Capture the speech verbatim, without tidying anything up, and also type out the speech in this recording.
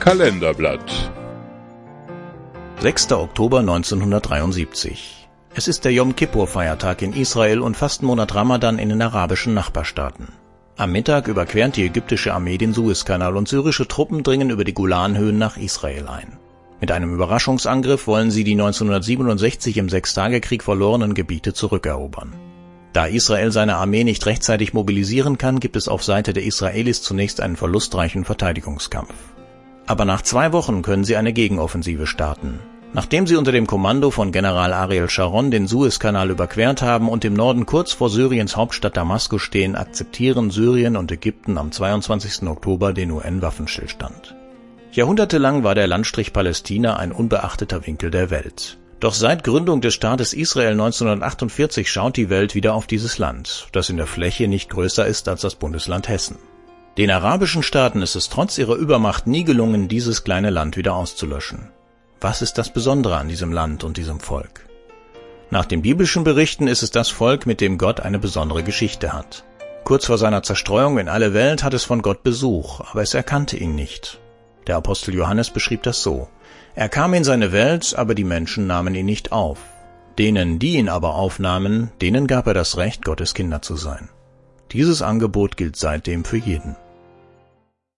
Kalenderblatt. sechster Oktober neunzehnhundertdreiundsiebzig. Es ist der Jom-Kippur-Feiertag in Israel und Fastenmonat Ramadan in den arabischen Nachbarstaaten. Am Mittag überquert die ägyptische Armee den Suezkanal und syrische Truppen dringen über die Golanhöhen nach Israel ein. Mit einem Überraschungsangriff wollen sie die neunzehnhundertsiebenundsechzig im Sechstagekrieg verlorenen Gebiete zurückerobern. Da Israel seine Armee nicht rechtzeitig mobilisieren kann, gibt es auf Seite der Israelis zunächst einen verlustreichen Verteidigungskampf. Aber nach zwei Wochen können sie eine Gegenoffensive starten. Nachdem sie unter dem Kommando von General Ariel Sharon den Suezkanal überquert haben und im Norden kurz vor Syriens Hauptstadt Damaskus stehen, akzeptieren Syrien und Ägypten am zweiundzwanzigsten Oktober den U N-Waffenstillstand. Jahrhundertelang war der Landstrich Palästina ein unbeachteter Winkel der Welt. Doch seit Gründung des Staates Israel neunzehnhundertachtundvierzig schaut die Welt wieder auf dieses Land, das in der Fläche nicht größer ist als das Bundesland Hessen. Den arabischen Staaten ist es trotz ihrer Übermacht nie gelungen, dieses kleine Land wieder auszulöschen. Was ist das Besondere an diesem Land und diesem Volk? Nach den biblischen Berichten ist es das Volk, mit dem Gott eine besondere Geschichte hat. Kurz vor seiner Zerstreuung in alle Welt hat es von Gott Besuch, aber es erkannte ihn nicht. Der Apostel Johannes beschrieb das so: Er kam in seine Welt, aber die Menschen nahmen ihn nicht auf. Denen, die ihn aber aufnahmen, denen gab er das Recht, Gottes Kinder zu sein. Dieses Angebot gilt seitdem für jeden.